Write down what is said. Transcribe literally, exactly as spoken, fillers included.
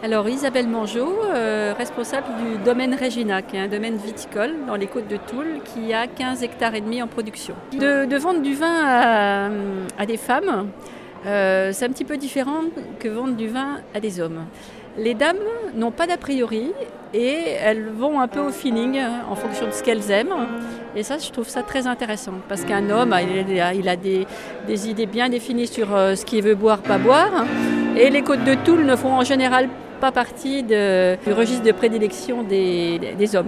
Alors Isabelle Mangeot, euh, responsable du domaine Régina, qui est un domaine viticole dans les Côtes de Toul, qui a quinze hectares et demi en production. De, de vendre du vin à, à des femmes, euh, c'est un petit peu différent que vendre du vin à des hommes. Les dames n'ont pas d'a priori et elles vont un peu au feeling en fonction de ce qu'elles aiment. Et ça, je trouve ça très intéressant parce qu'un homme, il a, il a des, des idées bien définies sur ce qu'il veut boire, pas boire. Et les Côtes de Toul ne font en général pas partie de, du registre de prédilection des, des hommes.